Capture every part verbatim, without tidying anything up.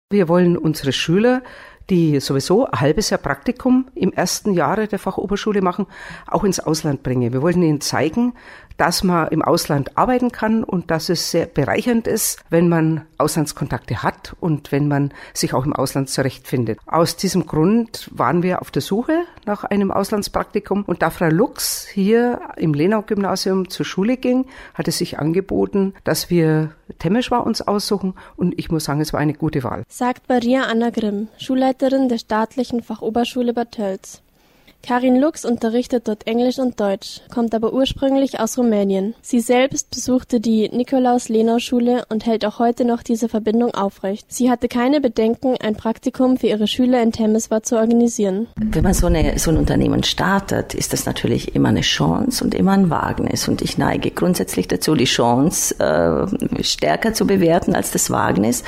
Wir wollen unsere Schüler, die sowieso ein halbes Jahr Praktikum im ersten Jahre der Fachoberschule machen, auch ins Ausland bringen. Wir wollen ihnen zeigen, dass man im Ausland arbeiten kann und dass es sehr bereichernd ist, wenn man Auslandskontakte hat und wenn man sich auch im Ausland zurechtfindet. Aus diesem Grund waren wir auf der Suche nach einem Auslandspraktikum und da Frau Lux hier im Lenau-Gymnasium zur Schule ging, hat es sich angeboten, dass wir Temeswar uns aussuchen und ich muss sagen, es war eine gute Wahl. Sagt Maria Anna Grimm, Schulleiterin der staatlichen Fachoberschule Bad Tölz. Karin Lux unterrichtet dort Englisch und Deutsch, kommt aber ursprünglich aus Rumänien. Sie selbst besuchte die Nikolaus-Lenau-Schule und hält auch heute noch diese Verbindung aufrecht. Sie hatte keine Bedenken, ein Praktikum für ihre Schüler in Temeswar zu organisieren. Wenn man so, eine, so ein Unternehmen startet, ist das natürlich immer eine Chance und immer ein Wagnis. Und ich neige grundsätzlich dazu, die Chance äh, stärker zu bewerten als das Wagnis.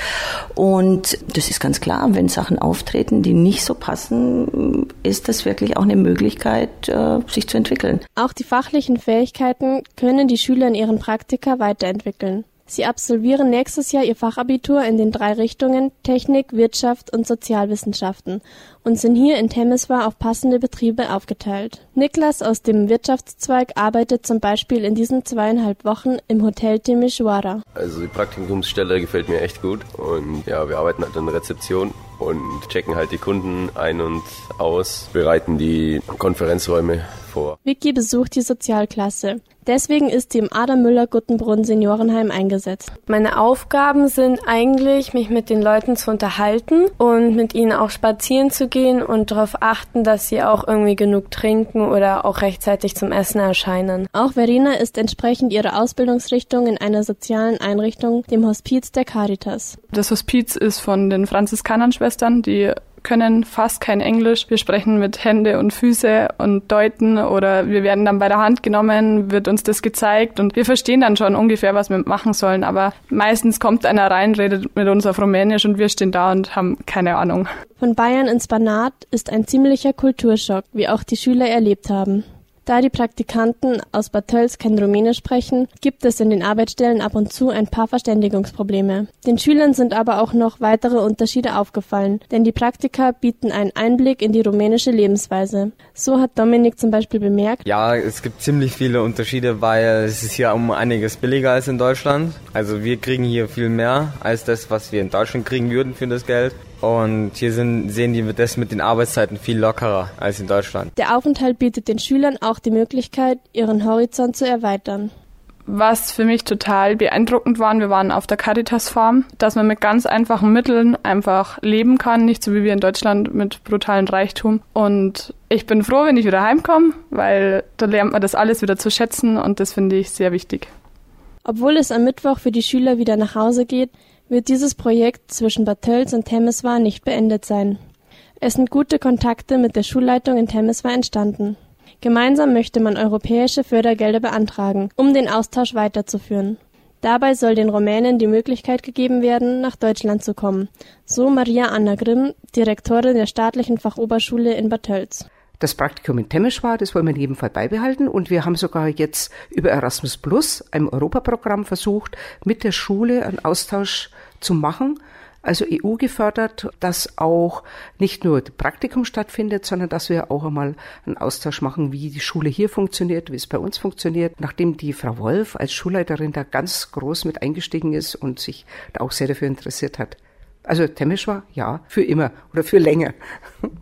Und das ist ganz klar, wenn Sachen auftreten, die nicht so passen, ist das wirklich auch eine Möglichkeit, sich zu entwickeln. Auch die fachlichen Fähigkeiten können die Schüler in ihren Praktika weiterentwickeln. Sie absolvieren nächstes Jahr ihr Fachabitur in den drei Richtungen Technik, Wirtschaft und Sozialwissenschaften und sind hier in Temeswar auf passende Betriebe aufgeteilt. Niklas aus dem Wirtschaftszweig arbeitet zum Beispiel in diesen zweieinhalb Wochen im Hotel Timișoara. Also die Praktikumsstelle gefällt mir echt gut und ja, wir arbeiten halt an der Rezeption und checken halt die Kunden ein und aus, bereiten die Konferenzräume vor. Vicky besucht die Sozialklasse. Deswegen ist sie im Adam-Müller-Guttenbrunn Seniorenheim eingesetzt. Meine Aufgaben sind eigentlich, mich mit den Leuten zu unterhalten und mit ihnen auch spazieren zu gehen und darauf achten, dass sie auch irgendwie genug trinken oder auch rechtzeitig zum Essen erscheinen. Auch Verena ist entsprechend ihrer Ausbildungsrichtung in einer sozialen Einrichtung, dem Hospiz der Caritas. Das Hospiz ist von den Franziskanern-Schwestern, die können fast kein Englisch. Wir sprechen mit Hände und Füße und deuten oder wir werden dann bei der Hand genommen, wird uns das gezeigt und wir verstehen dann schon ungefähr, was wir machen sollen. Aber meistens kommt einer rein, redet mit uns auf Rumänisch und wir stehen da und haben keine Ahnung. Von Bayern ins Banat ist ein ziemlicher Kulturschock, wie auch die Schüler erlebt haben. Da die Praktikanten aus Bad Tölz kein Rumänisch sprechen, gibt es in den Arbeitsstellen ab und zu ein paar Verständigungsprobleme. Den Schülern sind aber auch noch weitere Unterschiede aufgefallen, denn die Praktika bieten einen Einblick in die rumänische Lebensweise. So hat Dominik zum Beispiel bemerkt: Ja, es gibt ziemlich viele Unterschiede, weil es ist hier um einiges billiger als in Deutschland. Also wir kriegen hier viel mehr als das, was wir in Deutschland kriegen würden für das Geld. Und hier sind, sehen die das mit den Arbeitszeiten viel lockerer als in Deutschland. Der Aufenthalt bietet den Schülern auch die Möglichkeit, ihren Horizont zu erweitern. Was für mich total beeindruckend war, wir waren auf der Caritas Farm, dass man mit ganz einfachen Mitteln einfach leben kann, nicht so wie wir in Deutschland mit brutalem Reichtum. Und ich bin froh, wenn ich wieder heimkomme, weil da lernt man das alles wieder zu schätzen und das finde ich sehr wichtig. Obwohl es am Mittwoch für die Schüler wieder nach Hause geht, wird dieses Projekt zwischen Bad Tölz und Temeswar nicht beendet sein. Es sind gute Kontakte mit der Schulleitung in Temeswar entstanden. Gemeinsam möchte man europäische Fördergelder beantragen, um den Austausch weiterzuführen. Dabei soll den Rumänen die Möglichkeit gegeben werden, nach Deutschland zu kommen. So Maria Anna Grimm, Direktorin der staatlichen Fachoberschule in Bad Tölz. Das Praktikum in Temeswar, das wollen wir in jedem Fall beibehalten und wir haben sogar jetzt über Erasmus Plus, einem Europaprogramm, versucht, mit der Schule einen Austausch zu machen, also E U gefördert, dass auch nicht nur das Praktikum stattfindet, sondern dass wir auch einmal einen Austausch machen, wie die Schule hier funktioniert, wie es bei uns funktioniert, nachdem die Frau Wolf als Schulleiterin da ganz groß mit eingestiegen ist und sich da auch sehr dafür interessiert hat. Also Temeswar, ja, für immer oder für länger.